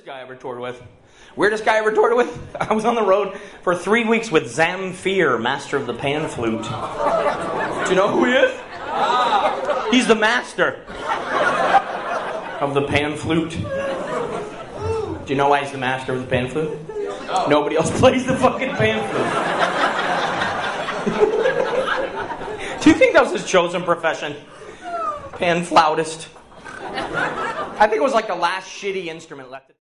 guy I ever toured with? Weirdest guy I ever toured with? I was on the road for 3 weeks with Zamfir, master of the pan flute. Do you know who he is? He's the master of the pan flute. Do you know why he's the master of the pan flute? Nobody else plays the fucking pan flute. Do you think that was his chosen profession? Pan flautist. I think it was like the last shitty instrument left.